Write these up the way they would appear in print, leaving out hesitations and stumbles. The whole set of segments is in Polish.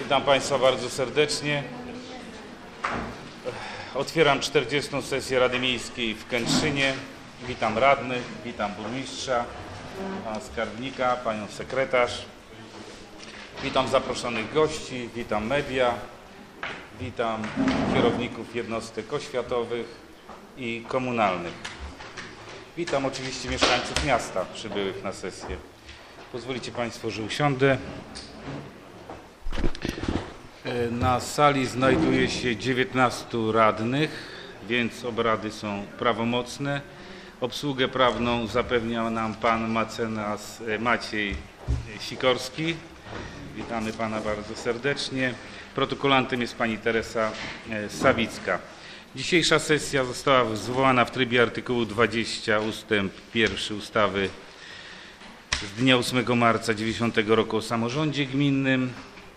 Witam Państwa bardzo serdecznie. Otwieram 40. sesję Rady Miejskiej w Kętrzynie. Witam radnych, witam burmistrza, pana skarbnika, panią sekretarz. Witam zaproszonych gości, witam media, witam kierowników jednostek oświatowych i komunalnych. Witam oczywiście mieszkańców miasta przybyłych na sesję. Pozwolicie Państwo, że usiądę. Na sali znajduje się 19 radnych, więc obrady są prawomocne. Obsługę prawną zapewnia nam pan mecenas Maciej Sikorski. Witamy pana bardzo serdecznie. Protokolantem jest pani Teresa Sawicka. Dzisiejsza sesja została zwołana w trybie artykułu 20 ustęp 1 ustawy z dnia 8 marca 1990 roku o samorządzie gminnym.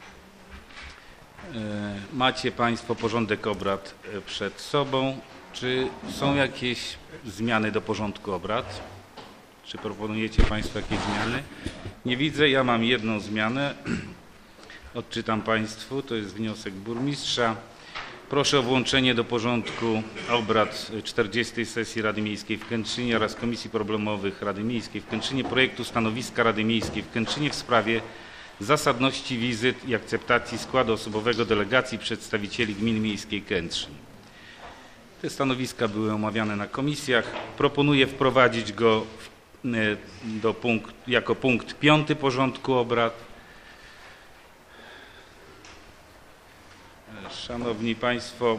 Macie Państwo porządek obrad przed sobą. Czy są jakieś zmiany do porządku obrad? Czy proponujecie Państwo jakieś zmiany? Nie widzę. Ja mam jedną zmianę. Odczytam Państwu. To jest wniosek burmistrza. Proszę o włączenie do porządku obrad 40. sesji Rady Miejskiej w Kętrzynie oraz Komisji Problemowych Rady Miejskiej w Kętrzynie projektu stanowiska Rady Miejskiej w Kętrzynie w sprawie zasadności wizyt i akceptacji składu osobowego delegacji przedstawicieli Gminy Miejskiej Kętrzyn. Te stanowiska były omawiane na komisjach. Proponuję wprowadzić go jako punkt 5 porządku obrad. Szanowni Państwo,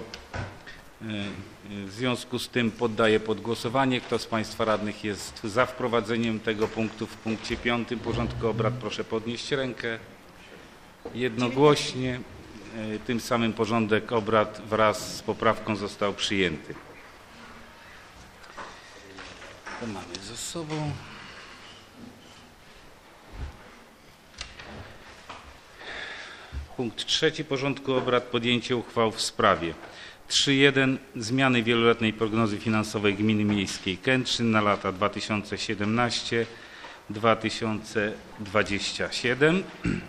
w związku z tym poddaję pod głosowanie. Kto z Państwa radnych jest za wprowadzeniem tego punktu w punkcie 5 porządku obrad? Proszę podnieść rękę. Jednogłośnie. Tym samym porządek obrad wraz z poprawką został przyjęty. To mamy ze sobą. Punkt 3 porządku obrad: podjęcie uchwał w sprawie 3.1. Zmiany wieloletniej prognozy finansowej Gminy Miejskiej Kętrzyn na lata 2017-2027.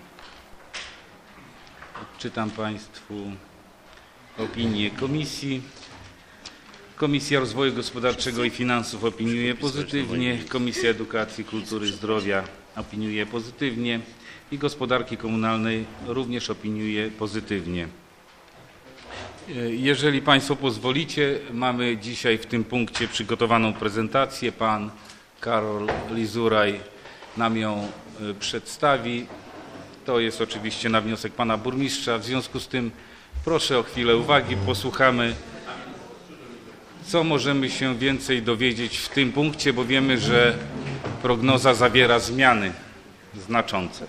Odczytam Państwu opinię komisji. Komisja Rozwoju Gospodarczego i Finansów opiniuje pozytywnie. Komisja Edukacji, Kultury i Zdrowia opiniuje pozytywnie. I Gospodarki Komunalnej również opiniuje pozytywnie. Jeżeli Państwo pozwolicie, mamy dzisiaj w tym punkcie przygotowaną prezentację. Pan Karol Lizuraj nam ją przedstawi. To jest oczywiście na wniosek pana burmistrza. W związku z tym proszę o chwilę uwagi. Posłuchamy, co możemy się więcej dowiedzieć w tym punkcie, bo wiemy, że prognoza zawiera zmiany znaczące.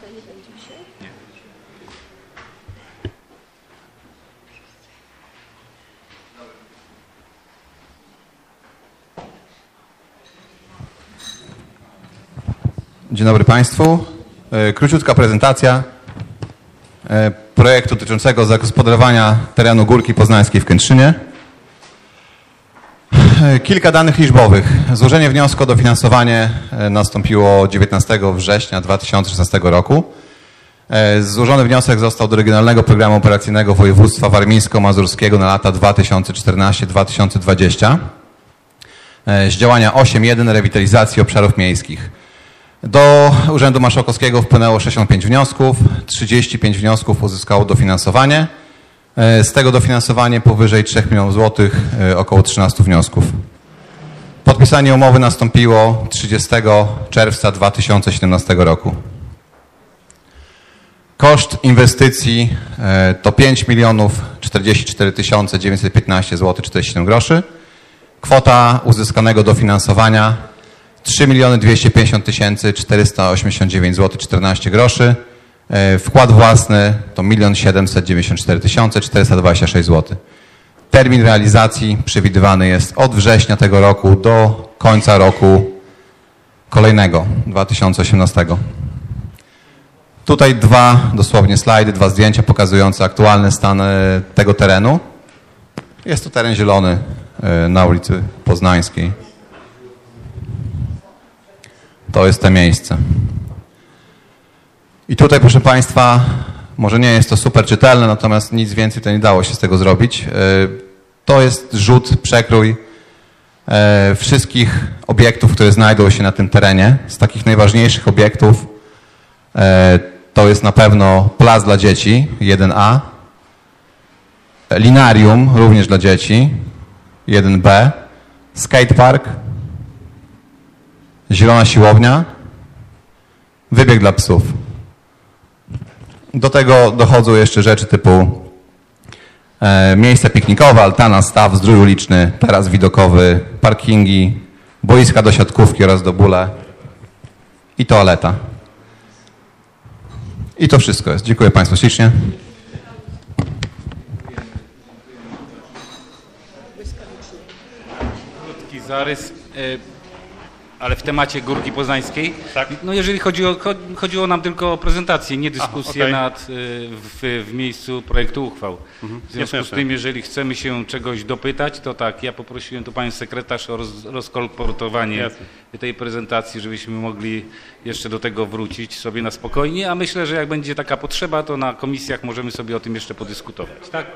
Dzień dobry Państwu. Króciutka prezentacja projektu dotyczącego zagospodarowania terenu Górki Poznańskiej w Kętrzynie. Kilka danych liczbowych. Złożenie wniosku o dofinansowanie nastąpiło 19 września 2016 roku. Złożony wniosek został do Regionalnego Programu Operacyjnego Województwa Warmińsko-Mazurskiego na lata 2014-2020 z działania 8.1 rewitalizacji obszarów miejskich. Do Urzędu Marszałkowskiego wpłynęło 65 wniosków, 35 wniosków uzyskało dofinansowanie. Z tego dofinansowanie powyżej 3 milionów złotych, około 13 wniosków. Podpisanie umowy nastąpiło 30 czerwca 2017 roku. Koszt inwestycji to 5 044 915 zł 47 groszy. Kwota uzyskanego dofinansowania 3 250 489 zł 14 groszy. Wkład własny to 1 794 426 zł. Termin realizacji przewidywany jest od września tego roku do końca roku kolejnego, 2018. Tutaj dosłownie slajdy, 2 zdjęcia pokazujące aktualny stan tego terenu. Jest to teren zielony na ulicy Poznańskiej. To jest to miejsce. I tutaj, proszę Państwa, Może nie jest to super czytelne, natomiast nic więcej to nie dało się z tego zrobić. To jest rzut, przekrój wszystkich obiektów, które znajdują się na tym terenie. Z takich najważniejszych obiektów to jest na pewno plac dla dzieci 1A, linarium również dla dzieci 1B, skatepark, zielona siłownia, wybieg dla psów. Do tego dochodzą jeszcze rzeczy typu miejsce piknikowe, altana, staw, zdrój uliczny, taras widokowy, parkingi, boiska do siatkówki oraz do bóle i toaleta. I to wszystko jest. Dziękuję Państwu ślicznie. Krótki zarys, ale w temacie Górki Poznańskiej. Tak. No jeżeli chodziło nam tylko o prezentację, nie dyskusję okej. w miejscu projektu uchwał. W związku z Jasne. tym, jeżeli chcemy się czegoś dopytać, to tak, ja poprosiłem tu panią sekretarz o rozkolportowanie Jasne. tej prezentacji, żebyśmy mogli jeszcze do tego wrócić sobie na spokojnie, a myślę, że jak będzie taka potrzeba, to na komisjach możemy sobie o tym jeszcze podyskutować. Tak?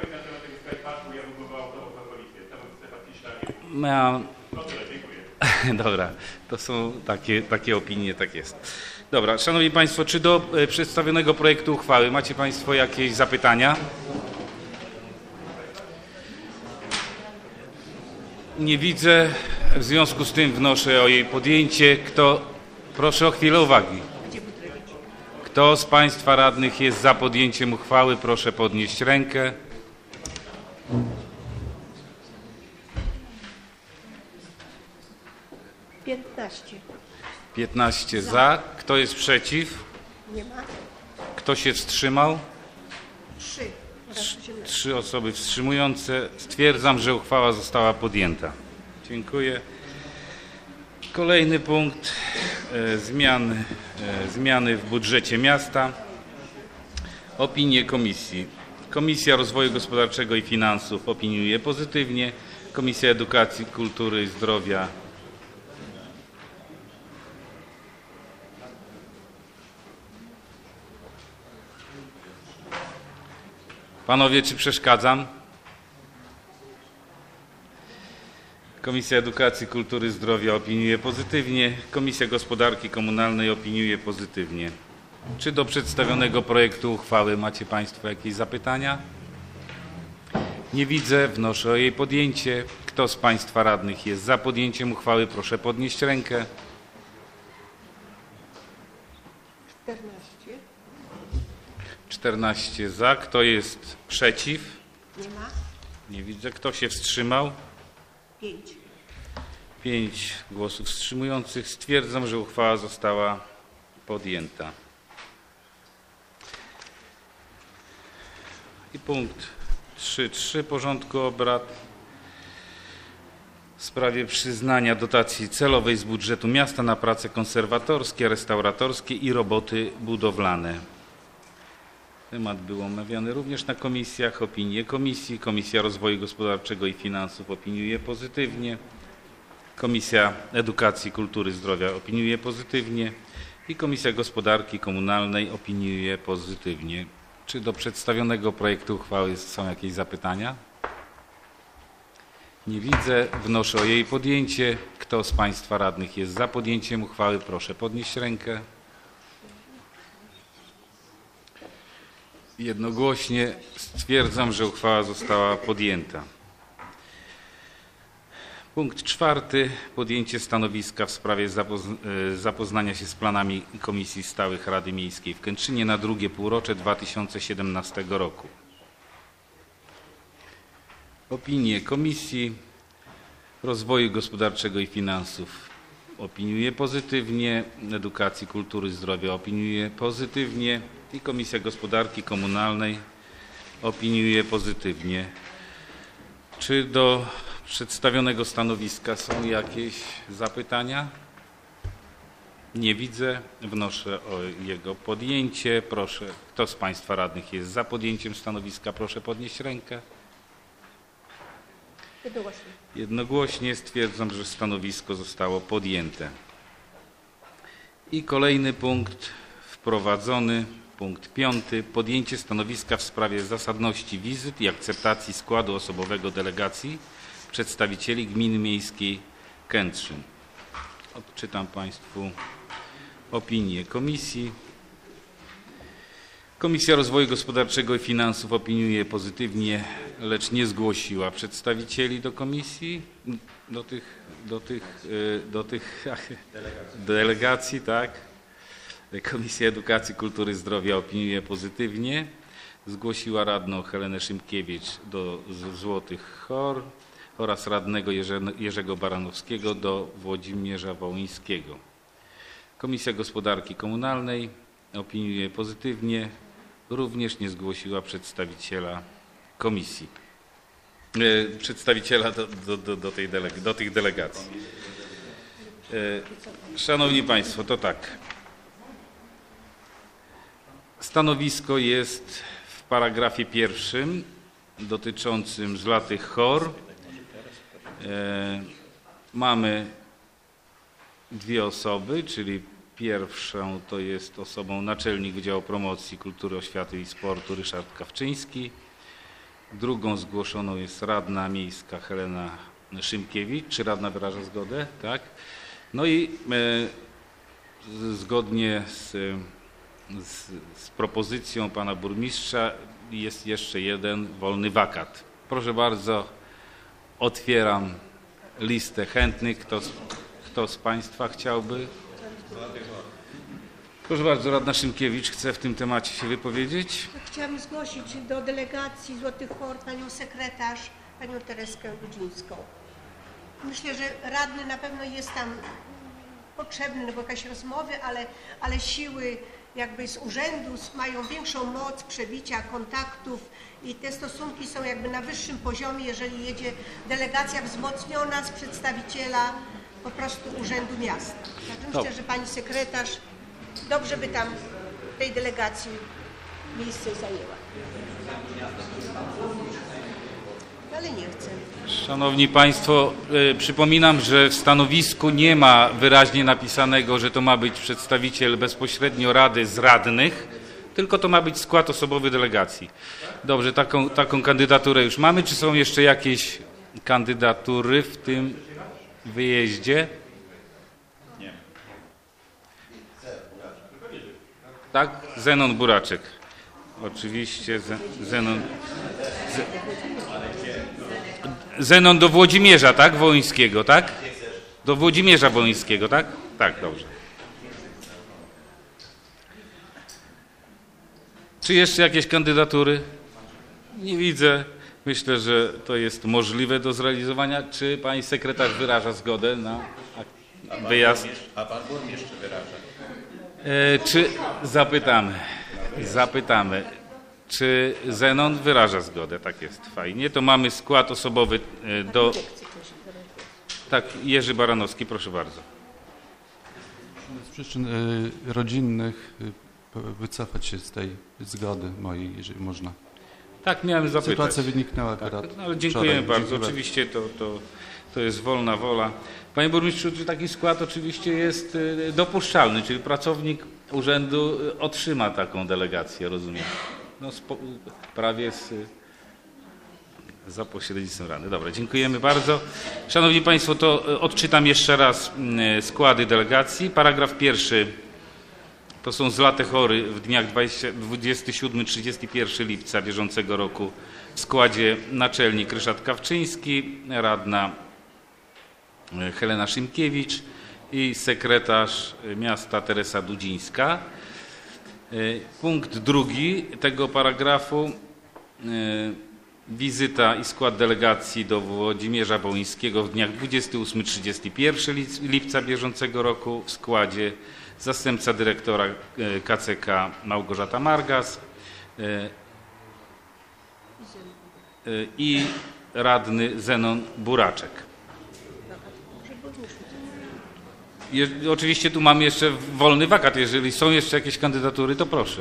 Dobra, to są takie opinie, tak jest. Dobra, Szanowni Państwo, czy do przedstawionego projektu uchwały macie Państwo jakieś zapytania? Nie widzę, w związku z tym wnoszę o jej podjęcie. Proszę o chwilę uwagi. Kto z Państwa radnych jest za podjęciem uchwały, proszę podnieść rękę. Piętnaście. 15 za. Kto jest przeciw? Nie ma? Kto się wstrzymał? 3. 3 osoby wstrzymujące. Stwierdzam, że uchwała została podjęta. Dziękuję. Kolejny punkt. Zmiany w budżecie miasta. Opinie komisji. Komisja Rozwoju Gospodarczego i Finansów opiniuje pozytywnie. Komisja Edukacji, Kultury i Zdrowia Panowie, czy przeszkadzam? Komisja Edukacji, Kultury i Zdrowia opiniuje pozytywnie. Komisja Gospodarki Komunalnej opiniuje pozytywnie. Czy do przedstawionego projektu uchwały macie Państwo jakieś zapytania? Nie widzę. Wnoszę o jej podjęcie. Kto z Państwa radnych jest za podjęciem uchwały, proszę podnieść rękę. 14. 14 za. Kto jest przeciw? Nie ma? Nie widzę. Kto się wstrzymał? 5. 5 głosów wstrzymujących. Stwierdzam, że uchwała została podjęta. I punkt 3.3 porządku obrad w sprawie przyznania dotacji celowej z budżetu miasta na prace konserwatorskie, restauratorskie i roboty budowlane. Temat był omawiany również na komisjach. Opinie komisji. Komisja Rozwoju Gospodarczego i Finansów opiniuje pozytywnie. Komisja Edukacji, Kultury i Zdrowia opiniuje pozytywnie. I Komisja Gospodarki Komunalnej opiniuje pozytywnie. Czy do przedstawionego projektu uchwały są jakieś zapytania? Nie widzę. Wnoszę o jej podjęcie. Kto z Państwa radnych jest za podjęciem uchwały, proszę podnieść rękę. Jednogłośnie stwierdzam, że uchwała została podjęta. Punkt 4. Podjęcie stanowiska w sprawie zapoznania się z planami Komisji Stałych Rady Miejskiej w Kętrzynie na drugie półrocze 2017 roku. Opinie Komisji Rozwoju Gospodarczego i Finansów opiniuje pozytywnie. Edukacji, Kultury i Zdrowia opiniuje pozytywnie. I Komisja Gospodarki Komunalnej opiniuje pozytywnie. Czy do przedstawionego stanowiska są jakieś zapytania? Nie widzę. Wnoszę o jego podjęcie. Proszę, kto z Państwa radnych jest za podjęciem stanowiska, proszę podnieść rękę. Jednogłośnie. Jednogłośnie stwierdzam, że stanowisko zostało podjęte. I kolejny punkt wprowadzony. Punkt 5. Podjęcie stanowiska w sprawie zasadności wizyt i akceptacji składu osobowego delegacji przedstawicieli Gminy Miejskiej Kętrzyn. Odczytam Państwu opinię komisji. Komisja Rozwoju Gospodarczego i Finansów opiniuje pozytywnie, lecz nie zgłosiła przedstawicieli do komisji, do tych delegacji, tak. Komisja Edukacji, Kultury i Zdrowia opiniuje pozytywnie. Zgłosiła radną Helenę Szymkiewicz do Złotych Chor oraz radnego Jerzego Baranowskiego do Włodzimierza Wołyńskiego. Komisja Gospodarki Komunalnej opiniuje pozytywnie. Również nie zgłosiła przedstawiciela komisji, przedstawiciela do tych delegacji. Szanowni Państwo, to tak. Stanowisko jest w paragrafie 1 dotyczącym Złotych Chor. Mamy dwie osoby, czyli pierwszą to jest osobą naczelnik Wydziału Promocji Kultury, Oświaty i Sportu Ryszard Kawczyński. Drugą zgłoszoną jest radna miejska Helena Szymkiewicz. Czy radna wyraża zgodę? Tak. No i zgodnie z propozycją pana burmistrza jest jeszcze jeden wolny wakat. Proszę bardzo, otwieram listę chętnych. Kto z Państwa chciałby? Proszę bardzo, radna Szymkiewicz chce w tym temacie się wypowiedzieć. Chciałam zgłosić do delegacji Złotych Chor panią sekretarz, panią Tereskę Ludzińską. Myślę, że radny na pewno jest tam potrzebny, no bo jakaś rozmowy, ale siły jakby z urzędu mają większą moc przebicia kontaktów i te stosunki są jakby na wyższym poziomie, jeżeli jedzie delegacja wzmocniona z przedstawiciela po prostu urzędu miasta. Także myślę, że pani sekretarz dobrze by tam w tej delegacji miejsce zajęła. Ale nie chcę. Szanowni Państwo, przypominam, że w stanowisku nie ma wyraźnie napisanego, że to ma być przedstawiciel bezpośrednio Rady z radnych, tylko to ma być skład osobowy delegacji. Dobrze, taką kandydaturę już mamy. Czy są jeszcze jakieś kandydatury w tym wyjeździe? Nie. Tak? Zenon Buraczek. Oczywiście Zenon do Włodzimierza, tak? Wołyńskiego, tak? Do Włodzimierza Wołyńskiego, tak? Tak, dobrze. Czy jeszcze jakieś kandydatury? Nie widzę. Myślę, że to jest możliwe do zrealizowania. Czy pani sekretarz wyraża zgodę na wyjazd? A pan burmistrz wyraża. Czy zapytamy, czy Zenon wyraża zgodę? Tak jest, fajnie. To mamy skład osobowy do... Tak, Jerzy Baranowski, proszę bardzo. Z przyczyn rodzinnych wycofać się z tej zgody mojej, jeżeli można. Tak, miałem zapytać. Sytuacja wyniknęła akurat ale dziękujemy wczoraj. bardzo. Oczywiście to jest wolna wola. Panie burmistrzu, czy taki skład oczywiście jest dopuszczalny, czyli pracownik urzędu otrzyma taką delegację, rozumiem? No, prawie za pośrednictwem rady. Dobra, dziękujemy bardzo. Szanowni Państwo, to odczytam jeszcze raz składy delegacji. Paragraf 1. To są Złote Chory w dniach 27-31 lipca bieżącego roku w składzie naczelnik Ryszard Kawczyński, radna Helena Szymkiewicz i sekretarz miasta Teresa Dudzińska. Punkt 2 tego paragrafu. Wizyta i skład delegacji do Włodzimierza Wołyńskiego w dniach 28-31 lipca bieżącego roku w składzie zastępca dyrektora KCK Małgorzata Margas i radny Zenon Buraczek. Oczywiście tu mamy jeszcze wolny wakat. Jeżeli są jeszcze jakieś kandydatury, to proszę.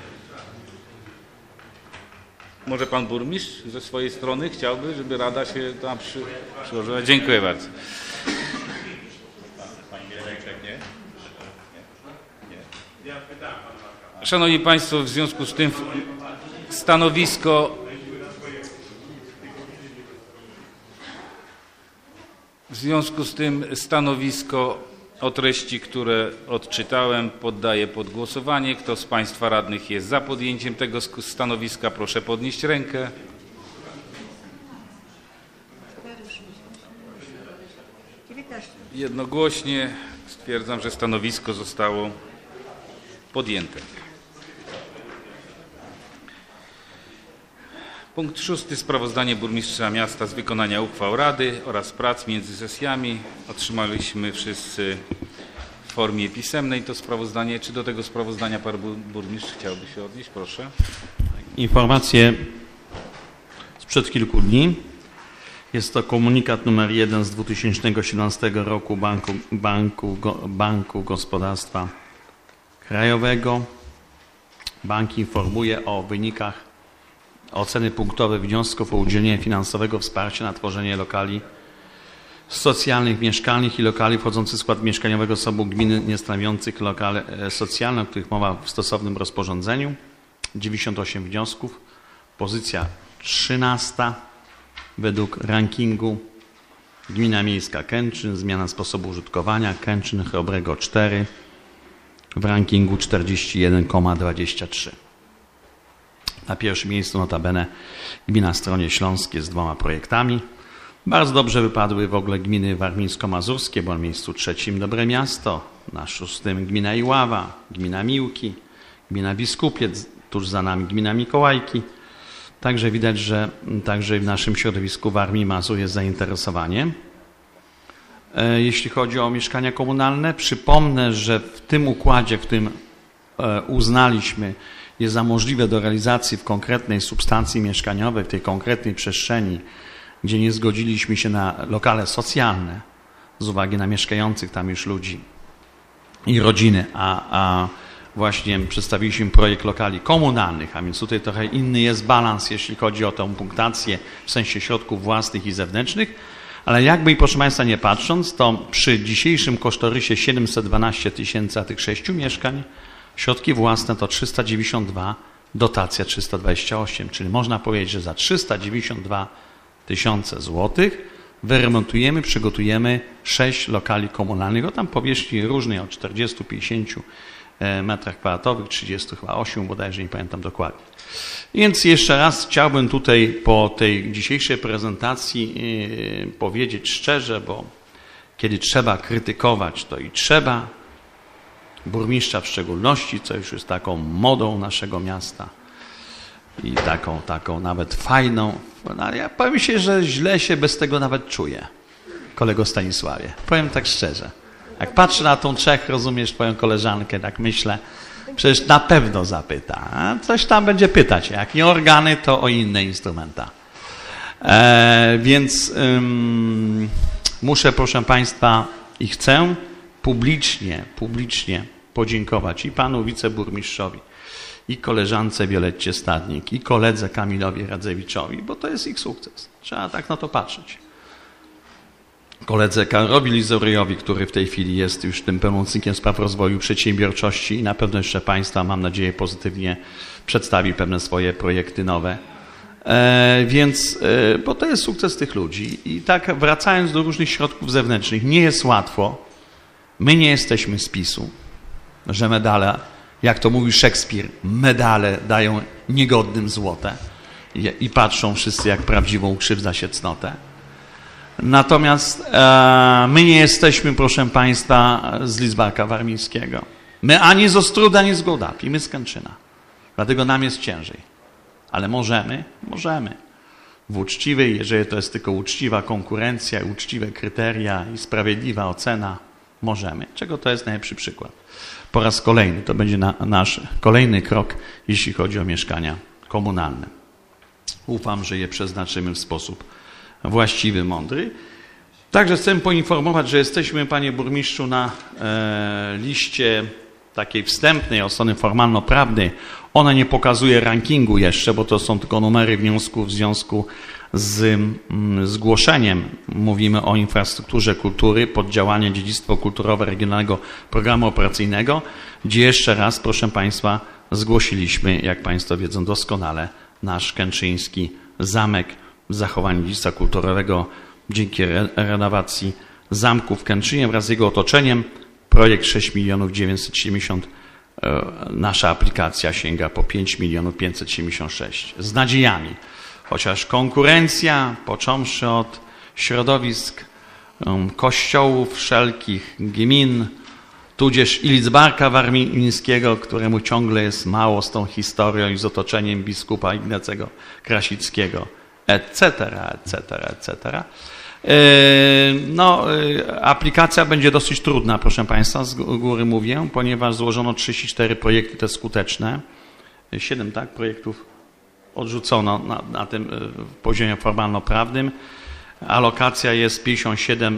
Może pan burmistrz ze swojej strony chciałby, żeby rada się tam przyłożyła? Dziękuję bardzo. Pani Bielejczek, nie? Ja pytałem pan Szanowni Państwo, w związku z tym stanowisko o treści, które odczytałem, poddaję pod głosowanie. Kto z Państwa radnych jest za podjęciem tego stanowiska, proszę podnieść rękę. Jednogłośnie stwierdzam, że stanowisko zostało podjęte. Punkt 6. Sprawozdanie burmistrza miasta z wykonania uchwał Rady oraz prac między sesjami. Otrzymaliśmy wszyscy w formie pisemnej to sprawozdanie. Czy do tego sprawozdania pan burmistrz chciałby się odnieść? Proszę. Informacje sprzed kilku dni. Jest to komunikat numer 1 z 2017 roku Banku Gospodarstwa Krajowego. Bank informuje o wynikach oceny punktowej wniosków o udzielenie finansowego wsparcia na tworzenie lokali socjalnych, mieszkalnych i lokali wchodzących w skład mieszkaniowego zasobu gminy niestanowiących lokale socjalne, o których mowa w stosownym rozporządzeniu. 98 wniosków. Pozycja 13 według rankingu gmina miejska Kętrzyn, zmiana sposobu użytkowania, Kętrzyn Chrobrego 4 w rankingu 41,23. Na pierwszym miejscu notabene gmina Stronie Śląskie z 2 projektami. Bardzo dobrze wypadły w ogóle gminy warmińsko-mazurskie, bo na miejscu 3 Dobre Miasto, na 6 gmina Iława, gmina Miłki, gmina Biskupiec, tuż za nami gmina Mikołajki. Także widać, że także w naszym środowisku Warmii i Mazur jest zainteresowanie. Jeśli chodzi o mieszkania komunalne, przypomnę, że w tym układzie, w którym uznaliśmy, jest za możliwe do realizacji w konkretnej substancji mieszkaniowej, w tej konkretnej przestrzeni, gdzie nie zgodziliśmy się na lokale socjalne z uwagi na mieszkających tam już ludzi i rodziny, a właśnie przedstawiliśmy projekt lokali komunalnych, a więc tutaj trochę inny jest balans, jeśli chodzi o tę punktację w sensie środków własnych i zewnętrznych, ale jakby i proszę Państwa nie patrząc, to przy dzisiejszym kosztorysie 712 000 tych 6 mieszkań, środki własne to 392, dotacja 328, czyli można powiedzieć, że za 392 000 złotych wyremontujemy, przygotujemy 6 lokali komunalnych o tam powierzchni różnej od 40-50 metrach kwadratowych, 38 bodajże, nie pamiętam dokładnie. Więc jeszcze raz chciałbym tutaj po tej dzisiejszej prezentacji powiedzieć szczerze, bo kiedy trzeba krytykować, to i trzeba, burmistrza w szczególności, co już jest taką modą naszego miasta i taką nawet fajną. No, ja powiem się, że źle się bez tego nawet czuję, kolego Stanisławie. Powiem tak szczerze. Jak patrzę na tą Czech, rozumiesz, twoją koleżankę, tak myślę, przecież na pewno zapyta. A coś tam będzie pytać. Jak nie organy, to o inne instrumenta. Więc muszę, proszę Państwa, i chcę publicznie podziękować i panu wiceburmistrzowi, i koleżance Violetcie Stadnik, i koledze Kamilowi Radzewiczowi, bo to jest ich sukces. Trzeba tak na to patrzeć. Koledze Karolowi Lizoryjowi, który w tej chwili jest już tym pełnomocnikiem spraw rozwoju przedsiębiorczości i na pewno jeszcze Państwa, mam nadzieję, pozytywnie przedstawi pewne swoje projekty nowe. Bo to jest sukces tych ludzi. I tak wracając do różnych środków zewnętrznych, nie jest łatwo. My nie jesteśmy z PiS-u, że medale, jak to mówił Szekspir, medale dają niegodnym złote i patrzą wszyscy jak prawdziwą krzywda się cnotę. Natomiast my nie jesteśmy, proszę Państwa, z Lidzbarka Warmińskiego. My ani z Ostródy, ani z Gołdapi, my z Kętrzyna. Dlatego nam jest ciężej. Ale możemy. W uczciwej, jeżeli to jest tylko uczciwa konkurencja, uczciwe kryteria i sprawiedliwa ocena, możemy. Czego to jest najlepszy przykład? Po raz kolejny, to będzie nasz kolejny krok, jeśli chodzi o mieszkania komunalne. Ufam, że je przeznaczymy w sposób właściwy, mądry. Także chcę poinformować, że jesteśmy, panie burmistrzu, na liście takiej wstępnej od strony formalno-prawnej. Ona nie pokazuje rankingu jeszcze, bo to są tylko numery wniosków w związku z zgłoszeniem. Mówimy o infrastrukturze kultury pod działanie Dziedzictwo Kulturowe Regionalnego Programu Operacyjnego, gdzie jeszcze raz, proszę Państwa, zgłosiliśmy, jak Państwo wiedzą doskonale, nasz kętrzyński zamek w zachowaniu dziedzictwa kulturowego dzięki renowacji zamku w Kętrzynie wraz z jego otoczeniem. Projekt 6 970 000, nasza aplikacja sięga po 5 576 000. Z nadziejami, chociaż konkurencja, począwszy od środowisk kościołów wszelkich, gmin, tudzież i Lidzbarka Warmińskiego, któremu ciągle jest mało z tą historią i z otoczeniem biskupa Ignacego Krasickiego, etc., etc., etc. Aplikacja będzie dosyć trudna, proszę Państwa, z góry mówię, ponieważ złożono 34 projekty te skuteczne. 7 projektów odrzucono na tym poziomie formalno-prawnym. Alokacja jest 57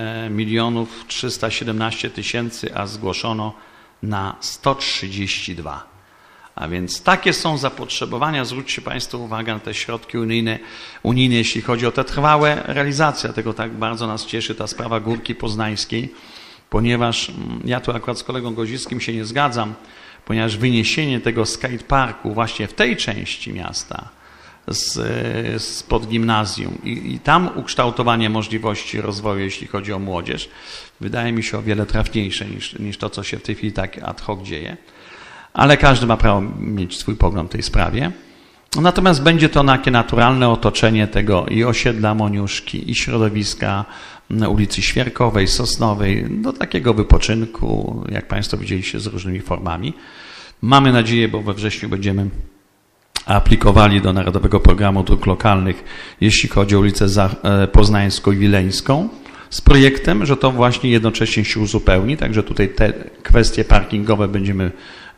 317 000, a zgłoszono na 132. A więc takie są zapotrzebowania. Zwróćcie Państwo uwagę na te środki unijne, jeśli chodzi o te trwałe realizacje. Dlatego tak bardzo nas cieszy ta sprawa Górki Poznańskiej, ponieważ ja tu akurat z kolegą Gozickim się nie zgadzam, ponieważ wyniesienie tego skateparku właśnie w tej części miasta spod gimnazjum i tam ukształtowanie możliwości rozwoju, jeśli chodzi o młodzież, wydaje mi się o wiele trafniejsze niż to, co się w tej chwili tak ad hoc dzieje. Ale każdy ma prawo mieć swój pogląd w tej sprawie. Natomiast będzie to takie naturalne otoczenie tego i osiedla Moniuszki, i środowiska ulicy Świerkowej, Sosnowej, do takiego wypoczynku, jak Państwo widzieliście, z różnymi formami. Mamy nadzieję, bo we wrześniu będziemy aplikowali do Narodowego Programu Dróg Lokalnych, jeśli chodzi o ulicę Poznańską i Wileńską, z projektem, że to właśnie jednocześnie się uzupełni, także tutaj te kwestie parkingowe będziemy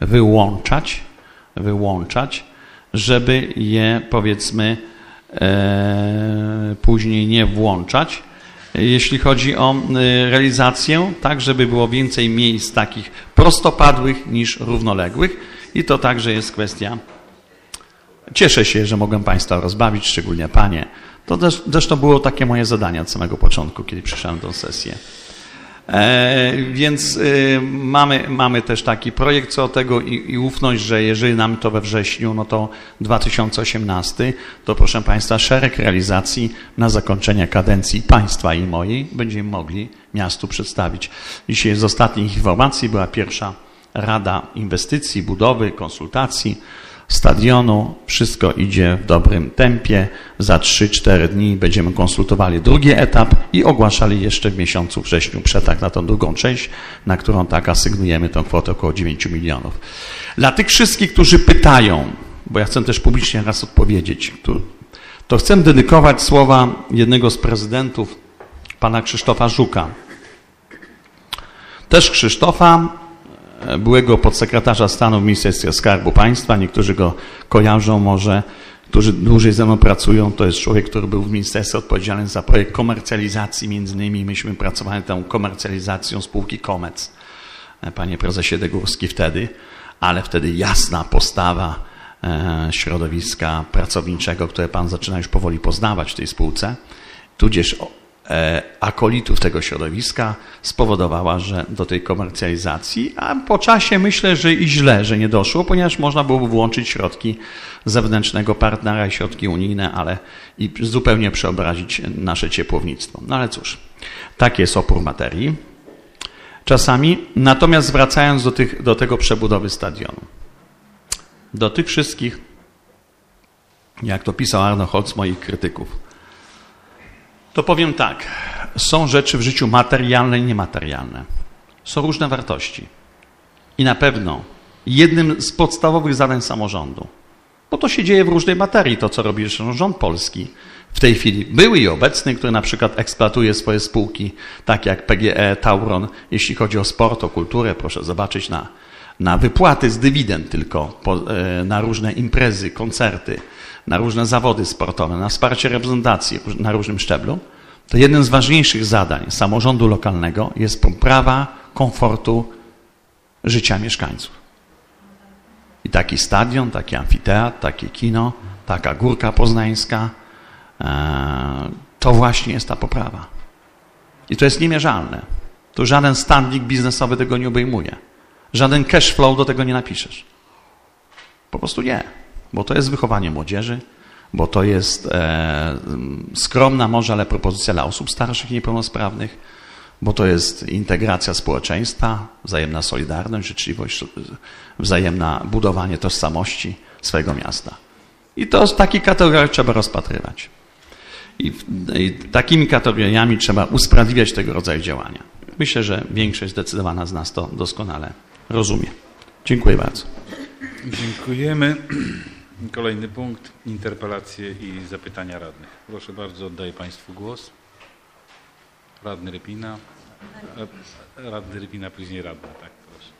wyłączać, żeby je, powiedzmy, później nie włączać. Jeśli chodzi o realizację, tak żeby było więcej miejsc takich prostopadłych niż równoległych i to także jest kwestia. Cieszę się, że mogłem Państwa rozbawić, szczególnie Panie. To zresztą było takie moje zadanie od samego początku, kiedy przyszedłem na tę sesję. Więc mamy też taki projekt co do tego i ufność, że jeżeli nam to we wrześniu, no to 2018, to proszę Państwa, szereg realizacji na zakończenie kadencji Państwa i mojej będziemy mogli miastu przedstawić. Dzisiaj z ostatnich informacji była pierwsza Rada Inwestycji, Budowy, Konsultacji stadionu. Wszystko idzie w dobrym tempie. Za 3-4 dni będziemy konsultowali drugi etap i ogłaszali jeszcze w miesiącu wrześniu przetarg na tą drugą część, na którą tak asygnujemy tą kwotę około 9 milionów. Dla tych wszystkich, którzy pytają, bo ja chcę też publicznie raz odpowiedzieć, to chcę dedykować słowa jednego z prezydentów, pana Krzysztofa Żuka. Też Krzysztofa, byłego podsekretarza stanu w Ministerstwie Skarbu Państwa. Niektórzy go kojarzą może, którzy dłużej ze mną pracują. To jest człowiek, który był w ministerstwie odpowiedzialny za projekt komercjalizacji. Między innymi myśmy pracowali nad tą komercjalizacją spółki Comec. Panie prezesie Degórski wtedy, ale wtedy jasna postawa środowiska pracowniczego, które pan zaczyna już powoli poznawać w tej spółce, tudzież akolitów tego środowiska spowodowała, że do tej komercjalizacji, a po czasie myślę, że i źle, że nie doszło, ponieważ można było włączyć środki zewnętrznego partnera i środki unijne, ale i zupełnie przeobrazić nasze ciepłownictwo. No ale cóż, taki jest opór materii czasami. Natomiast wracając do tego przebudowy stadionu. Do tych wszystkich, jak to pisał Arno Holz, moich krytyków, to powiem tak, są rzeczy w życiu materialne i niematerialne. Są różne wartości. I na pewno jednym z podstawowych zadań samorządu, bo to się dzieje w różnej materii, to co robi rząd polski w tej chwili, były i obecny, który na przykład eksploatuje swoje spółki, takie jak PGE, Tauron, jeśli chodzi o sport, o kulturę, proszę zobaczyć na wypłaty z dywidend tylko, na różne imprezy, koncerty, na różne zawody sportowe, na wsparcie reprezentacji na różnym szczeblu, to jednym z ważniejszych zadań samorządu lokalnego jest poprawa komfortu życia mieszkańców. I taki stadion, taki amfiteatr, takie kino, taka Górka Poznańska, to właśnie jest ta poprawa. I to jest niemierzalne. Tu żaden standing biznesowy tego nie obejmuje. Żaden cash flow do tego nie napiszesz. Po prostu nie, bo to jest wychowanie młodzieży, bo to jest skromna może, ale propozycja dla osób starszych i niepełnosprawnych, bo to jest integracja społeczeństwa, wzajemna solidarność, życzliwość, wzajemne budowanie tożsamości swojego miasta. I to z takich kategoriach trzeba rozpatrywać. I takimi kategoriami trzeba usprawiedliwiać tego rodzaju działania. Myślę, że większość zdecydowana z nas to doskonale rozumie. Dziękuję bardzo. Dziękujemy. Kolejny punkt, interpelacje i zapytania radnych. Proszę bardzo, oddaję Państwu głos. Radny Rypina. Radny Rypina, później radna, tak, proszę.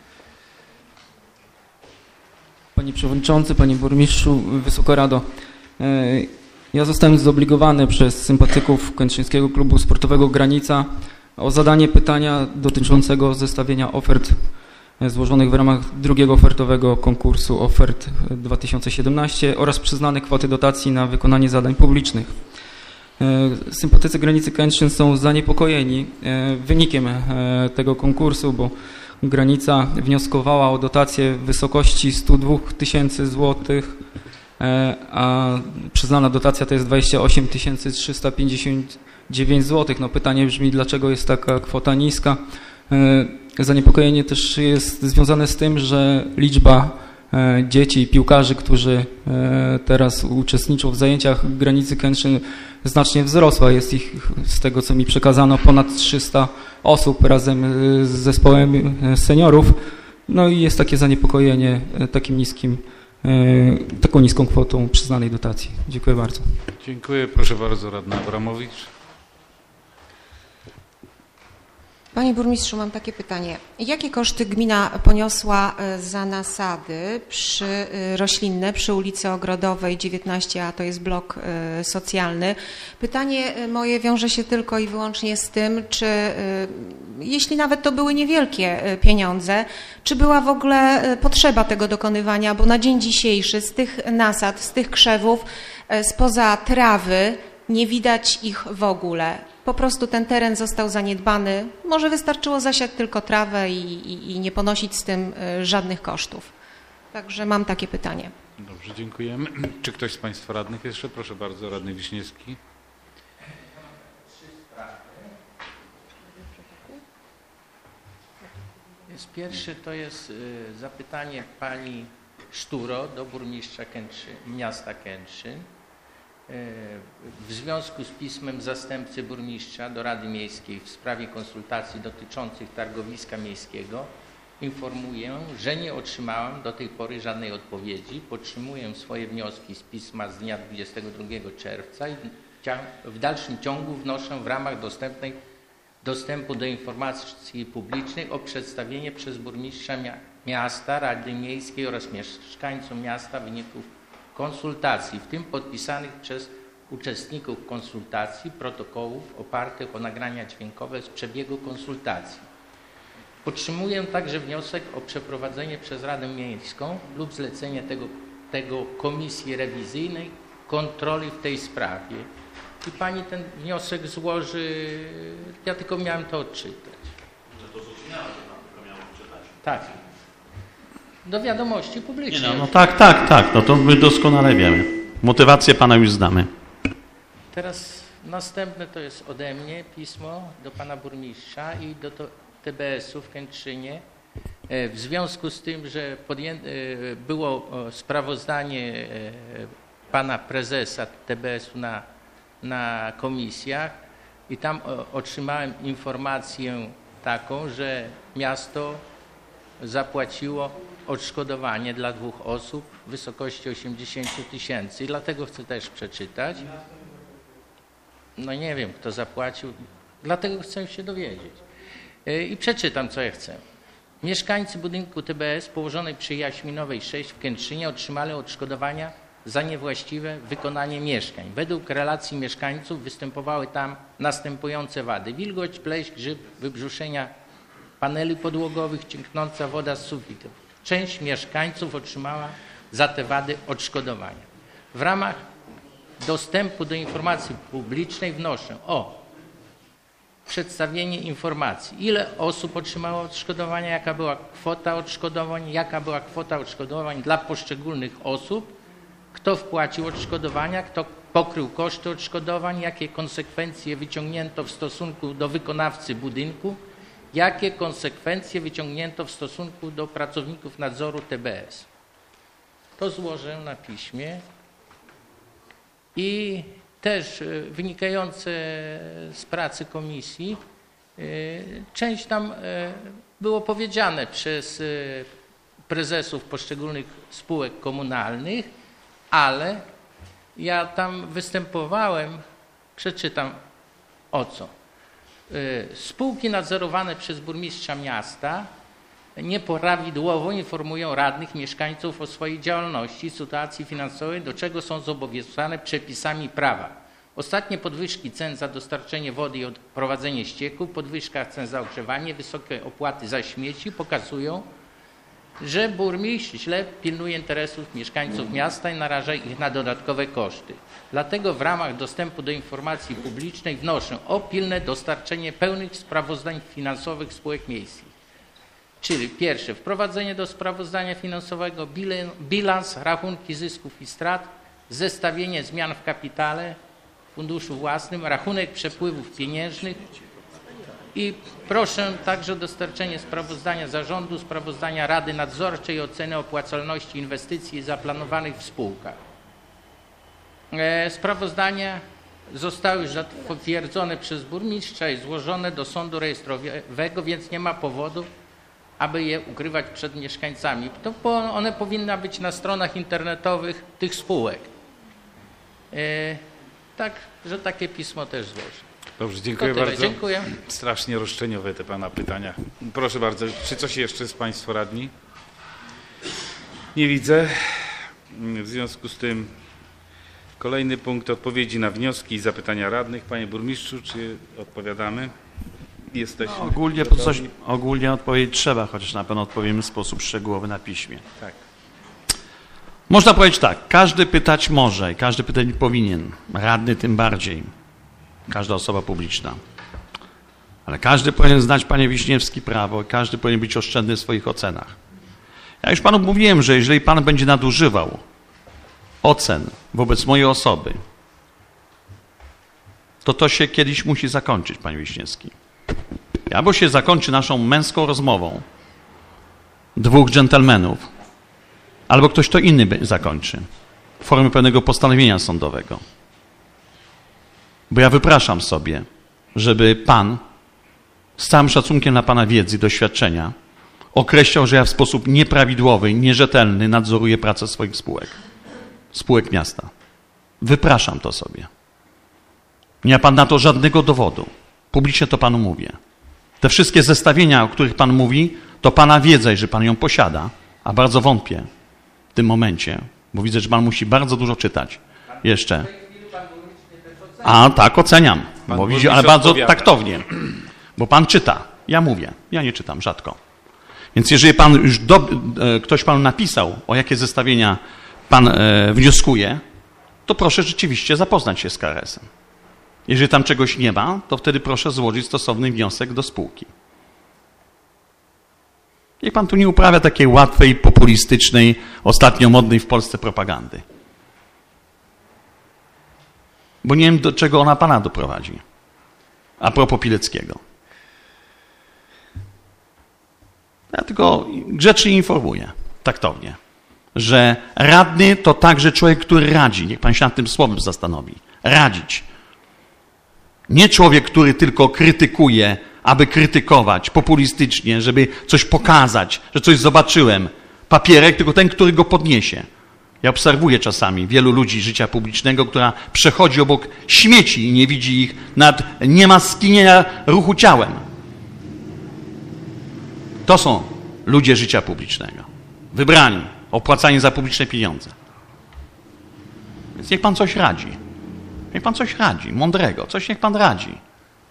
Panie Przewodniczący, Panie Burmistrzu, Wysoka Rado. Ja zostałem zobligowany przez sympatyków Kętrzyńskiego Klubu Sportowego Granica o zadanie pytania dotyczącego zestawienia ofert złożonych w ramach drugiego ofertowego konkursu ofert 2017 oraz przyznane kwoty dotacji na wykonanie zadań publicznych. Sympatycy Granicy Kętrzyn są zaniepokojeni wynikiem tego konkursu, bo Granica wnioskowała o dotację w wysokości 102 000 złotych, a przyznana dotacja to jest 28 359 zł. No pytanie brzmi, dlaczego jest taka kwota niska? Zaniepokojenie też jest związane z tym, że liczba dzieci i piłkarzy, którzy teraz uczestniczą w zajęciach Granicy Kętrzyn, znacznie wzrosła. Jest ich, z tego co mi przekazano, ponad 300 osób razem z zespołem seniorów. No i jest takie zaniepokojenie taką niską kwotą przyznanej dotacji. Dziękuję bardzo. Dziękuję. Proszę bardzo, radna Abramowicz. Panie burmistrzu, mam takie pytanie. Jakie koszty gmina poniosła za nasady roślinne przy ulicy Ogrodowej 19, a to jest blok socjalny? Pytanie moje wiąże się tylko i wyłącznie z tym, czy jeśli nawet to były niewielkie pieniądze, czy była w ogóle potrzeba tego dokonywania, bo na dzień dzisiejszy z tych nasad, z tych krzewów, spoza trawy nie widać ich w ogóle. Po prostu ten teren został zaniedbany. Może wystarczyło zasiać tylko trawę i nie ponosić z tym żadnych kosztów. Także mam takie pytanie. Dobrze, dziękujemy. Czy ktoś z Państwa radnych jeszcze? Proszę bardzo, radny Wiśniewski. Pierwszy to jest zapytanie pani Szturo do burmistrza miasta Kętrzyn. W związku z pismem zastępcy burmistrza do Rady Miejskiej w sprawie konsultacji dotyczących targowiska miejskiego informuję, że nie otrzymałam do tej pory żadnej odpowiedzi. Podtrzymuję swoje wnioski z pisma z dnia 22 czerwca i w dalszym ciągu wnoszę w ramach dostępu do informacji publicznej o przedstawienie przez burmistrza miasta, Rady Miejskiej oraz mieszkańców miasta wyników konsultacji, w tym podpisanych przez uczestników konsultacji protokołów opartych o nagrania dźwiękowe z przebiegu konsultacji. Podtrzymuję także wniosek o przeprowadzenie przez Radę Miejską lub zlecenie tego Komisji Rewizyjnej kontroli w tej sprawie. I pani ten wniosek złoży, ja tylko miałem to odczytać. To zrozumiałe, że pan tylko miał odczytać. Tak. Do wiadomości publicznej. No tak, no to my doskonale wiemy. Motywację pana już znamy. Teraz następne to jest ode mnie pismo do pana burmistrza i do TBS-u w Kętrzynie. W związku z tym, że było sprawozdanie pana prezesa TBS-u na komisjach i tam otrzymałem informację taką, że miasto zapłaciło odszkodowanie dla 2 osób w wysokości 80 000. I dlatego chcę też przeczytać. No nie wiem, kto zapłacił, dlatego chcę się dowiedzieć. I przeczytam, co ja chcę. Mieszkańcy budynku TBS położonej przy Jaśminowej 6 w Kętrzynie otrzymali odszkodowania za niewłaściwe wykonanie mieszkań. Według relacji mieszkańców występowały tam następujące wady: wilgoć, pleśń, grzyb, wybrzuszenia paneli podłogowych, cieknąca woda z sufitów. Część mieszkańców otrzymała za te wady odszkodowania. W ramach dostępu do informacji publicznej wnoszę o przedstawienie informacji. Ile osób otrzymało odszkodowania, jaka była kwota odszkodowań, jaka była kwota odszkodowań dla poszczególnych osób, kto wpłacił odszkodowania, kto pokrył koszty odszkodowań, jakie konsekwencje wyciągnięto w stosunku do wykonawcy budynku, jakie konsekwencje wyciągnięto w stosunku do pracowników nadzoru TBS. To złożę na piśmie i też wynikające z pracy komisji, część tam było powiedziane przez prezesów poszczególnych spółek komunalnych, ale ja tam występowałem, przeczytam o co. Spółki nadzorowane przez burmistrza miasta nieprawidłowo informują radnych mieszkańców o swojej działalności, sytuacji finansowej, do czego są zobowiązane przepisami prawa. Ostatnie podwyżki cen za dostarczenie wody i odprowadzenie ścieków, podwyżka cen za ogrzewanie, wysokie opłaty za śmieci pokazują, że burmistrz źle pilnuje interesów mieszkańców miasta i naraża ich na dodatkowe koszty. Dlatego w ramach dostępu do informacji publicznej wnoszę o pilne dostarczenie pełnych sprawozdań finansowych spółek miejskich. Czyli pierwsze, wprowadzenie do sprawozdania finansowego bilans, rachunki zysków i strat, zestawienie zmian w kapitale, funduszu własnym, rachunek przepływów pieniężnych i proszę także o dostarczenie sprawozdania zarządu, sprawozdania Rady Nadzorczej i oceny opłacalności inwestycji zaplanowanych w spółkach. Sprawozdania zostały już zatwierdzone przez burmistrza i złożone do sądu rejestrowego, więc nie ma powodu, aby je ukrywać przed mieszkańcami. One powinny być na stronach internetowych tych spółek. Tak, że takie pismo też złożę. Dobrze, dziękuję tyle. bardzo. Dziękuję. Strasznie roszczeniowe te pana pytania. Proszę bardzo, czy coś jeszcze z państwa radni? Nie widzę. W związku z tym kolejny punkt, odpowiedzi na wnioski i zapytania radnych. Panie burmistrzu, czy odpowiadamy? Jesteśmy. No, ogólnie odpowiedzieć trzeba, chociaż na pewno odpowiemy w sposób szczegółowy na piśmie. Tak. Można powiedzieć tak, każdy pytać może i każdy pytać powinien, radny tym bardziej, każda osoba publiczna. Ale każdy powinien znać, panie Wiśniewski, prawo i każdy powinien być oszczędny w swoich ocenach. Ja już panu mówiłem, że jeżeli pan będzie nadużywał ocen wobec mojej osoby, to się kiedyś musi zakończyć, panie Wiśniewski. Albo się zakończy naszą męską rozmową dwóch dżentelmenów, albo ktoś to inny zakończy w formie pewnego postanowienia sądowego. Bo ja wypraszam sobie, żeby pan z całym szacunkiem dla pana wiedzy i doświadczenia określał, że ja w sposób nieprawidłowy, nierzetelny nadzoruję pracę swoich spółek miasta. Wypraszam to sobie. Nie ma pan na to żadnego dowodu. Publicznie to panu mówię. Te wszystkie zestawienia, o których pan mówi, to pana wiedza i że pan ją posiada, a bardzo wątpię w tym momencie, bo widzę, że pan musi bardzo dużo czytać jeszcze. A tak, oceniam, bo widzi, ale bardzo taktownie, bo pan czyta. Ja mówię, ja nie czytam rzadko. Więc jeżeli pan już ktoś panu napisał, o jakie zestawienia pan wnioskuje, to proszę rzeczywiście zapoznać się z KRS-em. Jeżeli tam czegoś nie ma, to wtedy proszę złożyć stosowny wniosek do spółki. Niech pan tu nie uprawia takiej łatwej, populistycznej, ostatnio modnej w Polsce propagandy. Bo nie wiem, do czego ona pana doprowadzi. A propos Pileckiego. Ja tylko grzecznie informuję, taktownie, że radny to także człowiek, który radzi. Niech pan się nad tym słowem zastanowi. Radzić. Nie człowiek, który tylko krytykuje, aby krytykować populistycznie, żeby coś pokazać, że coś zobaczyłem. Papierek, tylko ten, który go podniesie. Ja obserwuję czasami wielu ludzi życia publicznego, która przechodzi obok śmieci i nie widzi ich, nie ma skinienia ruchu ciałem. To są ludzie życia publicznego. Wybrani, opłacani za publiczne pieniądze. Więc niech pan coś radzi. Niech pan coś radzi, mądrego, coś niech pan radzi.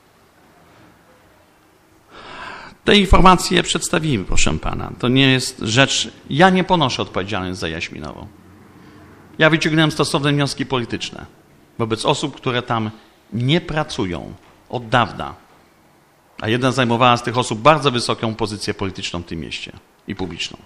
Te informacje przedstawimy, proszę pana. To nie jest rzecz... Ja nie ponoszę odpowiedzialności za Jaśminową. Ja wyciągnąłem stosowne wnioski polityczne wobec osób, które tam nie pracują od dawna. A jedna zajmowała z tych osób bardzo wysoką pozycję polityczną w tym mieście i publiczną.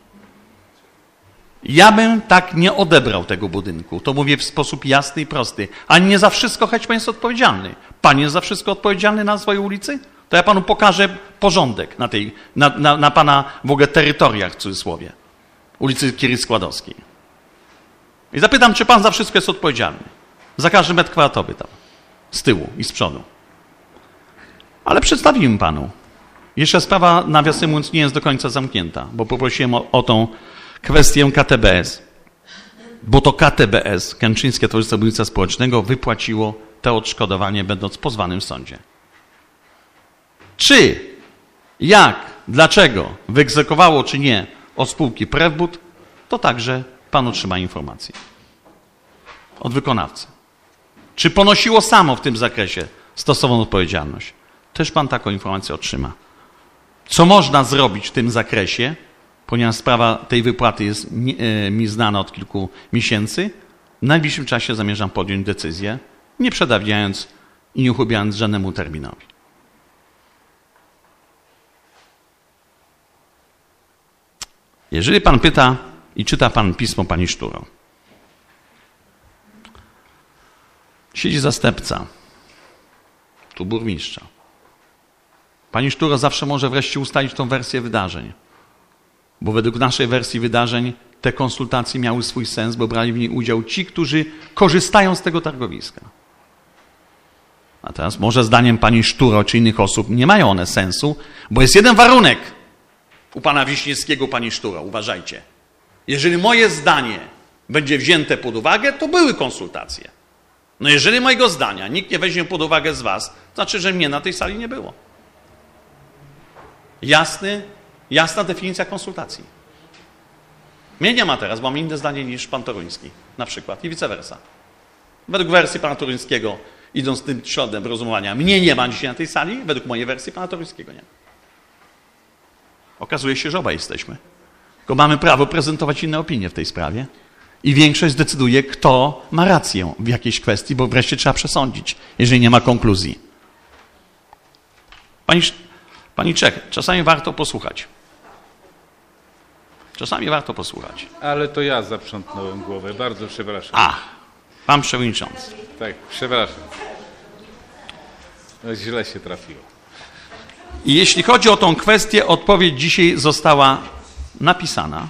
Ja bym tak nie odebrał tego budynku. To mówię w sposób jasny i prosty. A nie za wszystko choć pan jest odpowiedzialny. Pan jest za wszystko odpowiedzialny na swojej ulicy? To ja panu pokażę porządek na pana w ogóle terytoriach, w cudzysłowie, ulicy Kiry Składowskiej. I zapytam, czy pan za wszystko jest odpowiedzialny. Za każdy metr kwadratowy tam. Z tyłu i z przodu. Ale przedstawiłem panu. Jeszcze sprawa, nawiasem mówiąc, nie jest do końca zamknięta, bo poprosiłem o tą kwestię KTBS. Bo to KTBS, Kętrzyńskie Towarzystwo Budownictwa Społecznego, wypłaciło to odszkodowanie, będąc pozwanym w sądzie. Czy, jak, dlaczego wyegzekwowało, czy nie od spółki Prewbud, to także pan otrzyma informację od wykonawcy. Czy ponosiło samo w tym zakresie stosowną odpowiedzialność? Też pan taką informację otrzyma. Co można zrobić w tym zakresie, ponieważ sprawa tej wypłaty jest mi znana od kilku miesięcy, w najbliższym czasie zamierzam podjąć decyzję, nie przedawniając i nie uchybiając żadnemu terminowi. Jeżeli pan pyta i czyta pan pismo pani Szturo, siedzi zastępca, tu burmistrza. Pani Szturo zawsze może wreszcie ustalić tą wersję wydarzeń, bo według naszej wersji wydarzeń te konsultacje miały swój sens, bo brali w niej udział ci, którzy korzystają z tego targowiska. A teraz może zdaniem pani Szturo czy innych osób nie mają one sensu, bo jest jeden warunek u pana Wiśniewskiego, pani Szturo, uważajcie. Jeżeli moje zdanie będzie wzięte pod uwagę, to były konsultacje. No jeżeli mojego zdania nikt nie weźmie pod uwagę z was, to znaczy, że mnie na tej sali nie było. Jasna definicja konsultacji. Mnie nie ma teraz, bo mam inne zdanie niż pan Toruński, na przykład, i vice versa. Według wersji pana Toruńskiego, idąc tym środem rozumowania, mnie nie ma dzisiaj na tej sali, według mojej wersji pana Toruńskiego nie ma. Okazuje się, że obaj jesteśmy. Tylko mamy prawo prezentować inne opinie w tej sprawie i większość zdecyduje, kto ma rację w jakiejś kwestii, bo wreszcie trzeba przesądzić, jeżeli nie ma konkluzji. Pani Czech, czasami warto posłuchać. Czasami warto posłuchać. Ale to ja zaprzątnąłem głowę, bardzo przepraszam. Pan przewodniczący. Tak, przepraszam. No, źle się trafiło. I jeśli chodzi o tą kwestię, odpowiedź dzisiaj została napisana.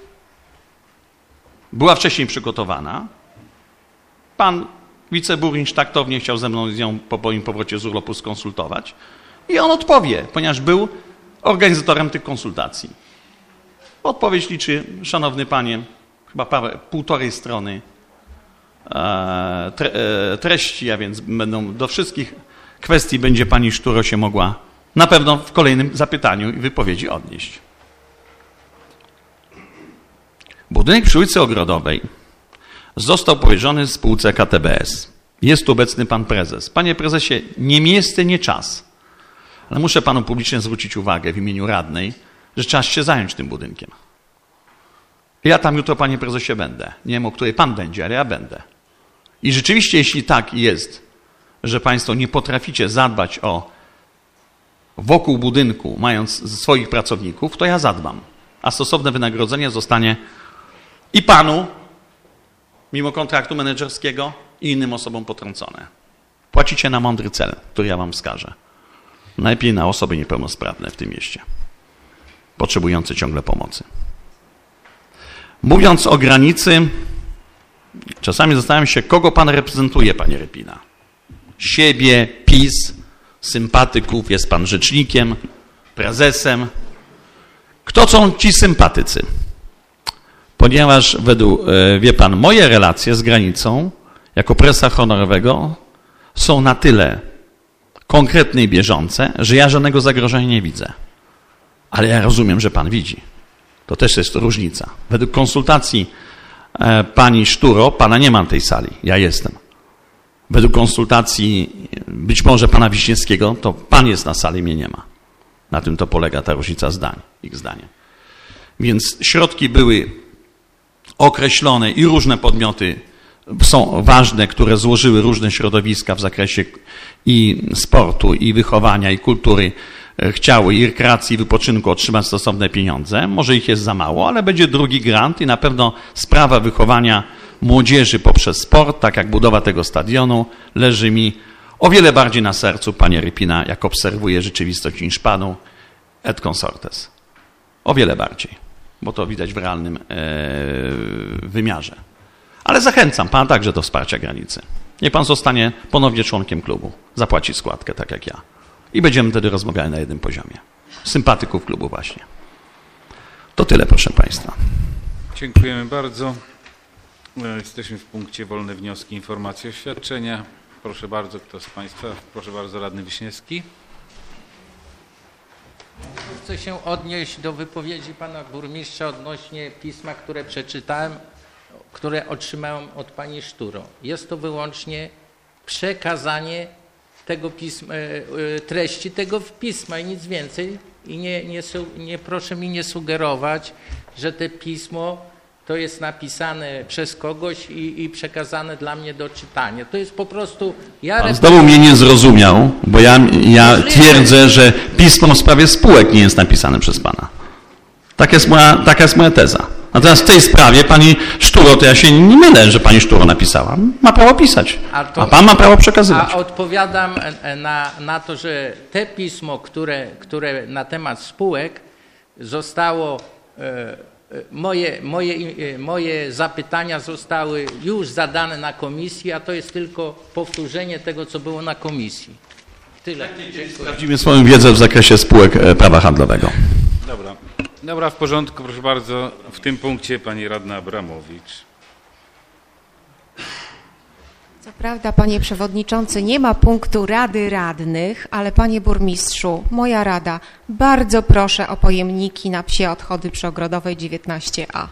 Była wcześniej przygotowana. Pan wiceburmistrz taktownie chciał ze mną ją po moim powrocie z urlopu skonsultować. I on odpowie, ponieważ był organizatorem tych konsultacji. Odpowiedź liczy, szanowny panie, chyba półtorej strony treści, a więc do wszystkich kwestii będzie pani Szturo się mogła na pewno w kolejnym zapytaniu i wypowiedzi odnieść. Budynek przy ulicy Ogrodowej został powierzony spółce KTBS. Jest tu obecny pan prezes. Panie prezesie, nie miejsce, nie czas. Ale muszę panu publicznie zwrócić uwagę w imieniu radnej, że trzeba się zająć tym budynkiem. Ja tam jutro, panie prezesie, będę. Nie wiem, o której pan będzie, ale ja będę. I rzeczywiście, jeśli tak jest, że państwo nie potraficie zadbać wokół budynku, mając swoich pracowników, to ja zadbam. A stosowne wynagrodzenie zostanie i panu, mimo kontraktu menedżerskiego, i innym osobom potrącone. Płacicie na mądry cel, który ja wam wskażę. Najlepiej na osoby niepełnosprawne w tym mieście, potrzebujące ciągle pomocy. Mówiąc o granicy, czasami zastanawiam się, kogo pan reprezentuje, panie Rypina. Siebie, PiS, sympatyków, jest pan rzecznikiem, prezesem. Kto są ci sympatycy? Ponieważ wie pan, moje relacje z granicą jako prezesa honorowego są na tyle konkretne i bieżące, że ja żadnego zagrożenia nie widzę. Ale ja rozumiem, że pan widzi. To też jest różnica. Według konsultacji pani Szturo, pana nie ma na tej sali, ja jestem. Według konsultacji być może pana Wiśniewskiego, to pan jest na sali, mnie nie ma. Na tym to polega ta różnica zdań, ich zdaniem. Więc środki były określone i różne podmioty są ważne, które złożyły różne środowiska w zakresie i sportu, i wychowania, i kultury, chciały i rekreacji, i wypoczynku otrzymać stosowne pieniądze. Może ich jest za mało, ale będzie drugi grant i na pewno sprawa wychowania młodzieży poprzez sport, tak jak budowa tego stadionu, leży mi o wiele bardziej na sercu, panie Rypina, jak obserwuję rzeczywistość niż panu et consortes. O wiele bardziej, bo to widać w realnym wymiarze. Ale zachęcam pana także do wsparcia granicy. Niech pan zostanie ponownie członkiem klubu, zapłaci składkę, tak jak ja. I będziemy wtedy rozmawiali na jednym poziomie. Sympatyków klubu właśnie. To tyle, proszę państwa. Dziękujemy bardzo. Jesteśmy w punkcie wolne wnioski, informacje, oświadczenia. Proszę bardzo, kto z państwa? Proszę bardzo, radny Wiśniewski. Chcę się odnieść do wypowiedzi pana burmistrza odnośnie pisma, które przeczytałem, które otrzymałem od pani Szturo. Jest to wyłącznie przekazanie tego pisma, treści tego pisma i nic więcej. I nie proszę mi nie sugerować, że te pismo to jest napisane przez kogoś i przekazane dla mnie do czytania. To jest po prostu... Pan znowu mnie nie zrozumiał, bo ja twierdzę, że pismo w sprawie spółek nie jest napisane przez pana. Taka jest moja teza. Natomiast w tej sprawie pani Szturo, to ja się nie mylę, że pani Szturo napisała. Ma prawo pisać, a pan ma prawo przekazywać. A odpowiadam na to, że te pismo, które na temat spółek zostało... Moje zapytania zostały już zadane na komisji, a to jest tylko powtórzenie tego, co było na komisji. Tyle. Sprawdzimy swoją wiedzę w zakresie spółek prawa handlowego. Dobra, w porządku, proszę bardzo. W tym punkcie pani radna Abramowicz. Co prawda, panie przewodniczący, nie ma punktu Rady Radnych, ale panie burmistrzu, moja rada, bardzo proszę o pojemniki na psie odchody przy Ogrodowej 19A.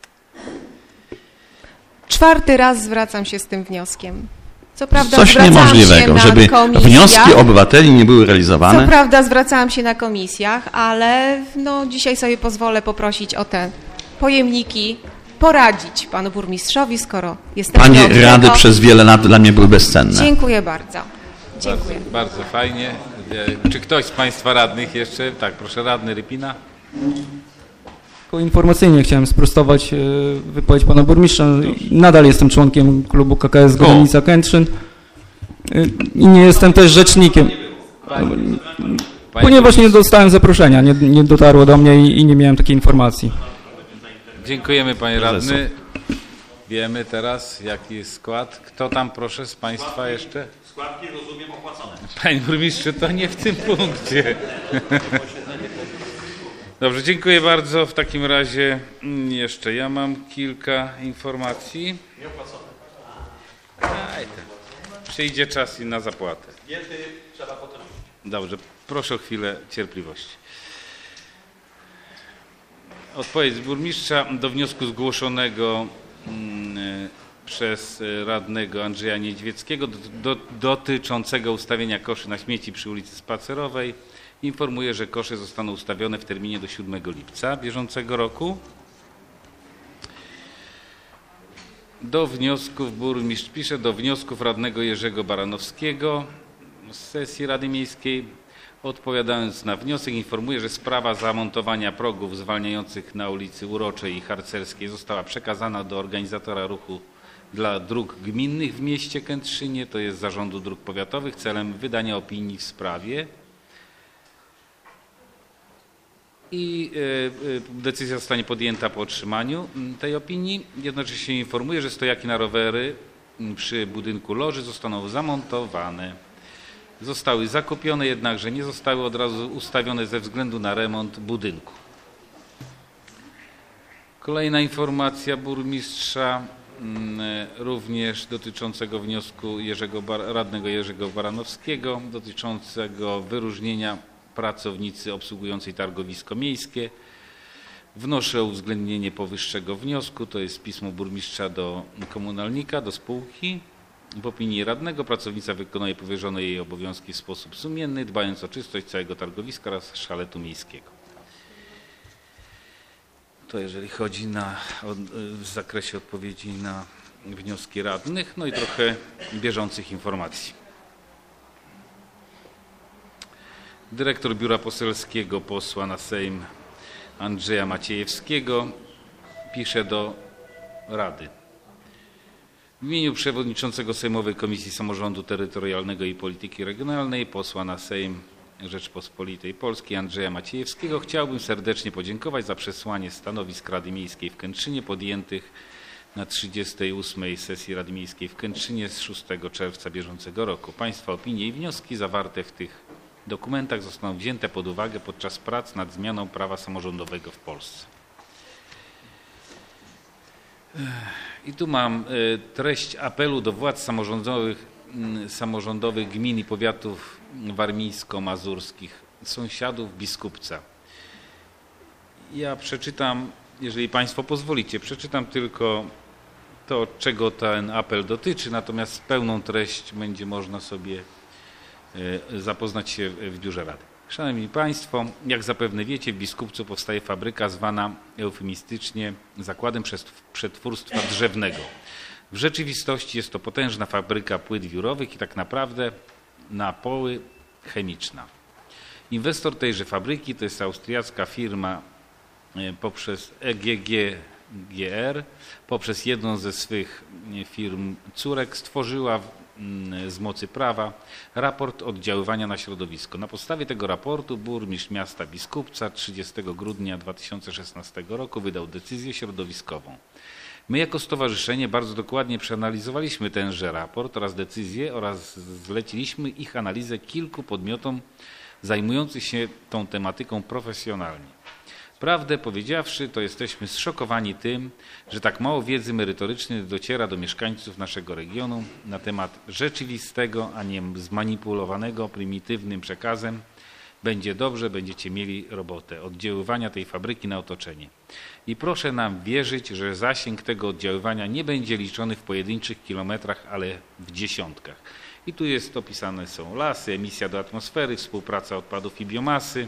4. raz zwracam się z tym wnioskiem. Co prawda Coś niemożliwego, żeby wnioski obywateli nie były realizowane. Co prawda zwracałam się na komisjach, ale no, dzisiaj sobie pozwolę poprosić o te pojemniki, poradzić panu burmistrzowi, skoro jestem Pani rady przez wiele lat dla mnie były bezcenne. Dziękuję bardzo. Dziękuję. Bardzo fajnie. Czy ktoś z państwa radnych jeszcze? Tak, proszę, radny Rypina. Tylko informacyjnie chciałem sprostować wypowiedź pana burmistrza. Nadal jestem członkiem klubu KKS Granica Kętrzyn i nie jestem też rzecznikiem, ponieważ nie dostałem zaproszenia, nie dotarło do mnie i nie miałem takiej informacji. Dziękujemy panie radny. Wiemy teraz, jaki jest skład. Kto tam, proszę, z państwa jeszcze? Składki, rozumiem, opłacone. Panie burmistrzu, to nie w tym punkcie. Dobrze, dziękuję bardzo. W takim razie jeszcze ja mam kilka informacji. Nieopłacone. Przyjdzie czas i na zapłatę. Diety trzeba potem. Dobrze, proszę o chwilę cierpliwości. Odpowiedź burmistrza do wniosku zgłoszonego przez radnego Andrzeja Niedźwieckiego dotyczącego ustawienia koszy na śmieci przy ulicy Spacerowej. Informuję, że kosze zostaną ustawione w terminie do 7 lipca bieżącego roku. Do wniosków burmistrz pisze, do wniosków radnego Jerzego Baranowskiego z sesji Rady Miejskiej. Odpowiadając na wniosek, informuję, że sprawa zamontowania progów zwalniających na ulicy Uroczej i Harcerskiej została przekazana do organizatora ruchu dla dróg gminnych w mieście Kętrzynie, to jest Zarządu Dróg Powiatowych, celem wydania opinii w sprawie. I decyzja zostanie podjęta po otrzymaniu tej opinii. Jednocześnie informuję, że stojaki na rowery przy budynku loży zostaną zamontowane. Zostały zakupione, jednakże nie zostały od razu ustawione ze względu na remont budynku. Kolejna informacja burmistrza, również dotyczącego wniosku radnego Jerzego Baranowskiego, dotyczącego wyróżnienia pracownicy obsługującej targowisko miejskie. Wnoszę o uwzględnienie powyższego wniosku. To jest pismo burmistrza do komunalnika, do spółki. W opinii radnego pracownica wykonuje powierzone jej obowiązki w sposób sumienny, dbając o czystość całego targowiska oraz szaletu miejskiego. To jeżeli chodzi w zakresie odpowiedzi na wnioski radnych, no i trochę bieżących informacji. Dyrektor Biura Poselskiego Posła na Sejm Andrzeja Maciejewskiego pisze do Rady. W imieniu Przewodniczącego Sejmowej Komisji Samorządu Terytorialnego i Polityki Regionalnej, Posła na Sejm Rzeczpospolitej Polskiej Andrzeja Maciejewskiego chciałbym serdecznie podziękować za przesłanie stanowisk Rady Miejskiej w Kętrzynie podjętych na 38. sesji Rady Miejskiej w Kętrzynie z 6 czerwca bieżącego roku. Państwa opinie i wnioski zawarte w tych dokumentach zostaną wzięte pod uwagę podczas prac nad zmianą prawa samorządowego w Polsce. I tu mam treść apelu do władz samorządowych gmin i powiatów warmińsko-mazurskich, sąsiadów Biskupca. Ja przeczytam, jeżeli Państwo pozwolicie, przeczytam tylko to, czego ten apel dotyczy, natomiast pełną treść będzie można sobie zapoznać się w Biurze Rady. Szanowni Państwo, jak zapewne wiecie, w Biskupcu powstaje fabryka zwana eufemistycznie Zakładem Przetwórstwa Drzewnego. W rzeczywistości jest to potężna fabryka płyt wiórowych i tak naprawdę napoły chemiczna. Inwestor tejże fabryki to jest austriacka firma poprzez EGGR, poprzez jedną ze swych firm córek stworzyła z mocy prawa raport oddziaływania na środowisko. Na podstawie tego raportu burmistrz miasta Biskupca 30 grudnia 2016 roku wydał decyzję środowiskową. My jako stowarzyszenie bardzo dokładnie przeanalizowaliśmy tenże raport oraz decyzję oraz zleciliśmy ich analizę kilku podmiotom zajmujących się tą tematyką profesjonalnie. Prawdę powiedziawszy, to jesteśmy zszokowani tym, że tak mało wiedzy merytorycznej dociera do mieszkańców naszego regionu na temat rzeczywistego, a nie zmanipulowanego prymitywnym przekazem. Będzie dobrze, będziecie mieli robotę oddziaływania tej fabryki na otoczenie. I proszę nam wierzyć, że zasięg tego oddziaływania nie będzie liczony w pojedynczych kilometrach, ale w dziesiątkach. I tu jest opisane są lasy, emisja do atmosfery, współpraca odpadów i biomasy.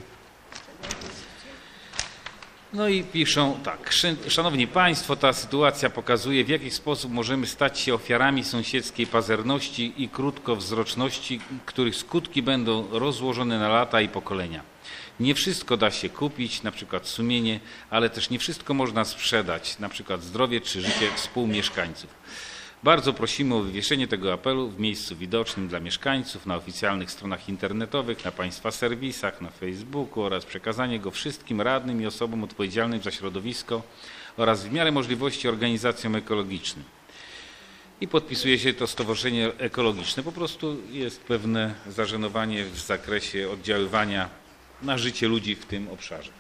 No i piszą tak, szanowni Państwo, ta sytuacja pokazuje, w jaki sposób możemy stać się ofiarami sąsiedzkiej pazerności i krótkowzroczności, których skutki będą rozłożone na lata i pokolenia. Nie wszystko da się kupić, na przykład sumienie, ale też nie wszystko można sprzedać, na przykład zdrowie czy życie współmieszkańców. Bardzo prosimy o wywieszenie tego apelu w miejscu widocznym dla mieszkańców, na oficjalnych stronach internetowych, na Państwa serwisach, na Facebooku oraz przekazanie go wszystkim radnym i osobom odpowiedzialnym za środowisko oraz w miarę możliwości organizacjom ekologicznym. I podpisuje się to Stowarzyszenie Ekologiczne. Po prostu jest pewne zażenowanie w zakresie oddziaływania na życie ludzi w tym obszarze.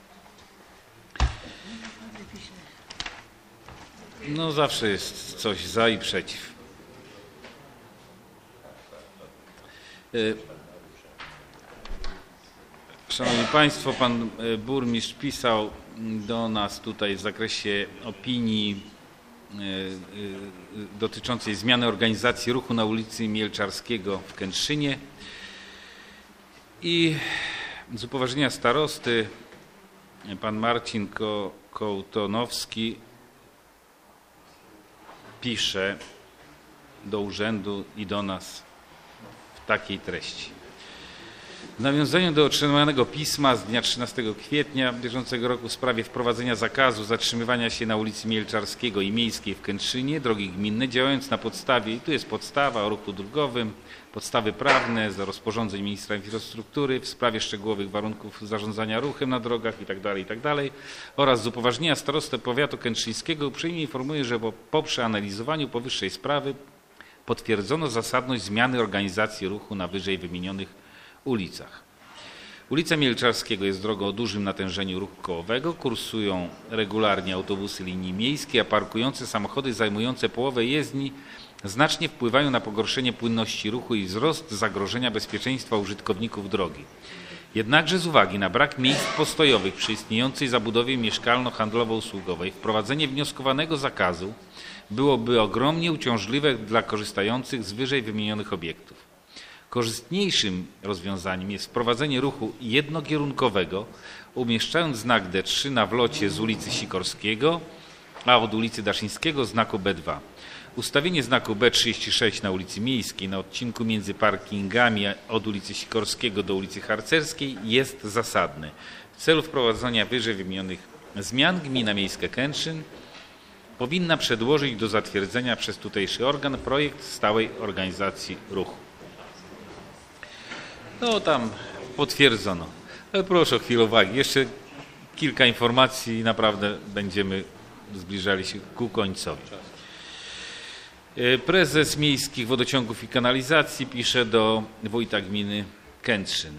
No zawsze jest coś za i przeciw. Szanowni Państwo, Pan Burmistrz pisał do nas tutaj w zakresie opinii dotyczącej zmiany organizacji ruchu na ulicy Mielczarskiego w Kętrzynie i z upoważnienia starosty Pan Marcin Kołtonowski pisze do urzędu i do nas w takiej treści. W nawiązaniu do otrzymanego pisma z dnia 13 kwietnia bieżącego roku w sprawie wprowadzenia zakazu zatrzymywania się na ulicy Mielczarskiego i Miejskiej w Kętrzynie, drogi gminne, działając na podstawie, i tu jest podstawa o ruchu drogowym, podstawy prawne za rozporządzeń ministra infrastruktury w sprawie szczegółowych warunków zarządzania ruchem na drogach itd. oraz z upoważnienia starosty powiatu kętrzyńskiego uprzejmie informuję, że po przeanalizowaniu powyższej sprawy potwierdzono zasadność zmiany organizacji ruchu na wyżej wymienionych ulicach. Ulica Mielczarskiego jest drogą o dużym natężeniu ruchu kołowego, kursują regularnie autobusy linii miejskiej, a parkujące samochody zajmujące połowę jezdni znacznie wpływają na pogorszenie płynności ruchu i wzrost zagrożenia bezpieczeństwa użytkowników drogi. Jednakże z uwagi na brak miejsc postojowych przy istniejącej zabudowie mieszkalno-handlowo-usługowej wprowadzenie wnioskowanego zakazu byłoby ogromnie uciążliwe dla korzystających z wyżej wymienionych obiektów. Korzystniejszym rozwiązaniem jest wprowadzenie ruchu jednokierunkowego, umieszczając znak D3 na wlocie z ulicy Sikorskiego, a od ulicy Daszyńskiego znaku B2. Ustawienie znaku B36 na ulicy Miejskiej na odcinku między parkingami od ulicy Sikorskiego do ulicy Harcerskiej jest zasadne. W celu wprowadzenia wyżej wymienionych zmian Gmina Miejska Kętrzyn powinna przedłożyć do zatwierdzenia przez tutejszy organ projekt stałej organizacji ruchu. No tam potwierdzono. Ale proszę o chwilę uwagi. Jeszcze kilka informacji i naprawdę będziemy zbliżali się ku końcowi. Prezes Miejskich Wodociągów i Kanalizacji pisze do wójta gminy Kętrzyn.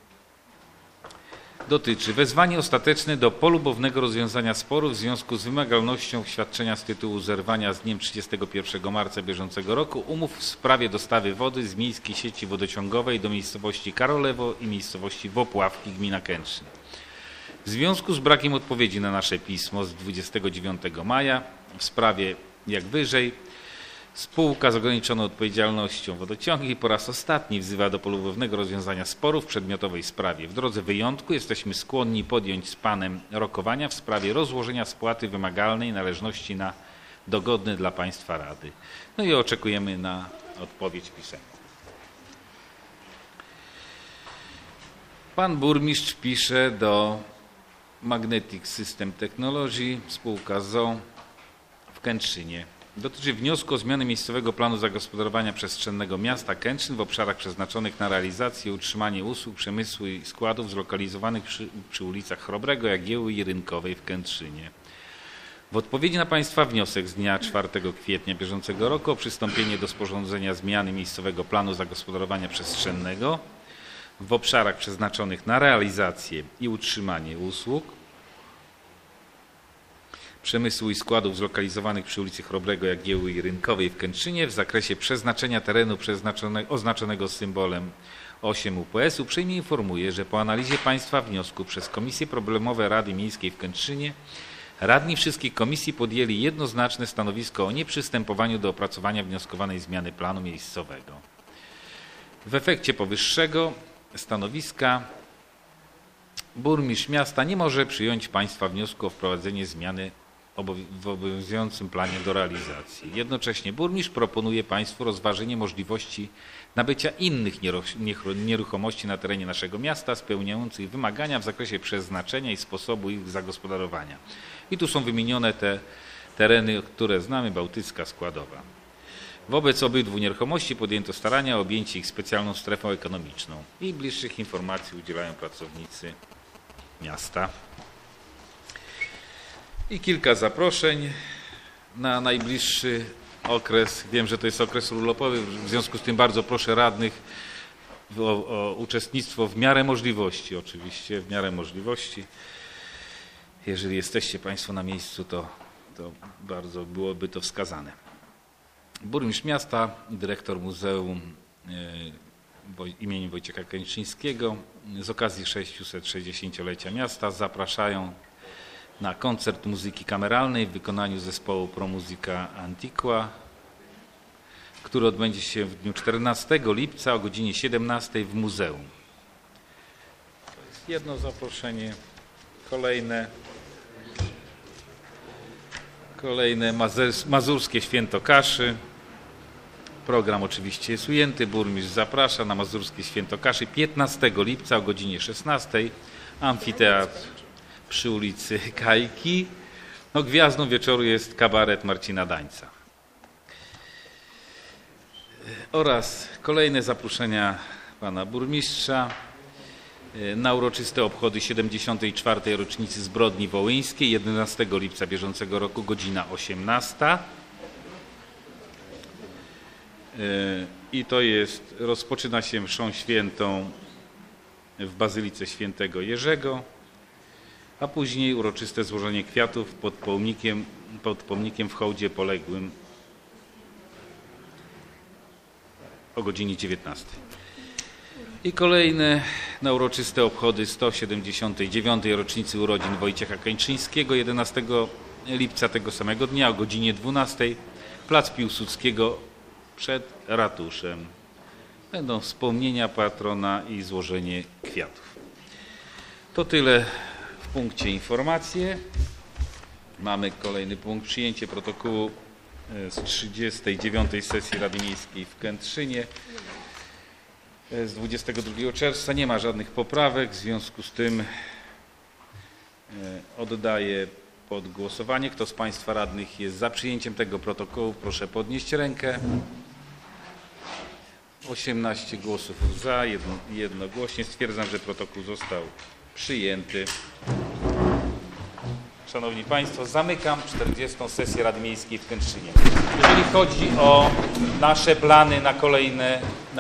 Dotyczy wezwanie ostateczne do polubownego rozwiązania sporu w związku z wymagalnością świadczenia z tytułu zerwania z dniem 31 marca bieżącego roku umów w sprawie dostawy wody z miejskiej sieci wodociągowej do miejscowości Karolewo i miejscowości Wopławki gmina Kętrzyn. W związku z brakiem odpowiedzi na nasze pismo z 29 maja w sprawie jak wyżej spółka z ograniczoną odpowiedzialnością Wodociągi po raz ostatni wzywa do polubownego rozwiązania sporu w przedmiotowej sprawie. W drodze wyjątku jesteśmy skłonni podjąć z panem rokowania w sprawie rozłożenia spłaty wymagalnej należności na dogodne dla państwa rady. No i oczekujemy na odpowiedź pisemną. Pan burmistrz pisze do Magnetic System Technology, spółka ZOO w Kętrzynie. Dotyczy wniosku o zmianę miejscowego planu zagospodarowania przestrzennego miasta Kętrzyn w obszarach przeznaczonych na realizację i utrzymanie usług przemysłu i składów zlokalizowanych przy ulicach Chrobrego, Jagiełły i Rynkowej w Kętrzynie. W odpowiedzi na państwa wniosek z dnia 4 kwietnia bieżącego roku o przystąpienie do sporządzenia zmiany miejscowego planu zagospodarowania przestrzennego w obszarach przeznaczonych na realizację i utrzymanie usług przemysłu i składów zlokalizowanych przy ulicy Chrobrego, Jagiełły i Rynkowej w Kętrzynie w zakresie przeznaczenia terenu oznaczonego symbolem 8 UPS uprzejmie informuję, że po analizie państwa wniosku przez Komisje Problemowe Rady Miejskiej w Kętrzynie radni wszystkich komisji podjęli jednoznaczne stanowisko o nieprzystępowaniu do opracowania wnioskowanej zmiany planu miejscowego. W efekcie powyższego stanowiska burmistrz miasta nie może przyjąć państwa wniosku o wprowadzenie zmiany w obowiązującym planie do realizacji. Jednocześnie burmistrz proponuje państwu rozważenie możliwości nabycia innych nieruchomości na terenie naszego miasta spełniających wymagania w zakresie przeznaczenia i sposobu ich zagospodarowania. I tu są wymienione te tereny, które znamy, Bałtycka, Składowa. Wobec obydwu nieruchomości podjęto starania o objęcie ich specjalną strefą ekonomiczną i bliższych informacji udzielają pracownicy miasta. I kilka zaproszeń na najbliższy okres. Wiem, że to jest okres urlopowy, w związku z tym bardzo proszę radnych o uczestnictwo w miarę możliwości, oczywiście, w miarę możliwości. Jeżeli jesteście państwo na miejscu, to bardzo byłoby to wskazane. Burmistrz miasta, dyrektor Muzeum imienia Wojciecha Kętrzyńskiego z okazji 660-lecia miasta zapraszają na koncert muzyki kameralnej w wykonaniu zespołu Pro Musica Antiqua, który odbędzie się w dniu 14 lipca o godzinie 17 w muzeum. To jest jedno zaproszenie. Kolejne Mazurskie Święto Kaszy. Program oczywiście jest ujęty. Burmistrz zaprasza na Mazurskie Święto Kaszy 15 lipca o godzinie 16. Amfiteatr przy ulicy Kajki. No, gwiazdą wieczoru jest kabaret Marcina Dańca. Oraz kolejne zaproszenia pana burmistrza na uroczyste obchody 74. rocznicy zbrodni wołyńskiej 11 lipca bieżącego roku, godzina 18. I to jest, rozpoczyna się mszą świętą w Bazylice Świętego Jerzego, a później uroczyste złożenie kwiatów pod pomnikiem w hołdzie poległym o godzinie 19. I kolejne na uroczyste obchody 179. rocznicy urodzin Wojciecha Kętrzyńskiego 11 lipca tego samego dnia o godzinie 12. Plac Piłsudskiego przed ratuszem. Będą wspomnienia patrona i złożenie kwiatów. To tyle w punkcie informacje. Mamy kolejny punkt, przyjęcie protokołu z 39. sesji Rady Miejskiej w Kętrzynie z 22 czerwca. Nie ma żadnych poprawek, w związku z tym oddaję pod głosowanie. Kto z Państwa radnych jest za przyjęciem tego protokołu, proszę podnieść rękę. 18 głosów za, jednogłośnie. Stwierdzam, że protokół został przyjęty. Szanowni Państwo, zamykam 40. sesję Rady Miejskiej w Kętrzynie. Jeżeli chodzi o nasze plany na kolejne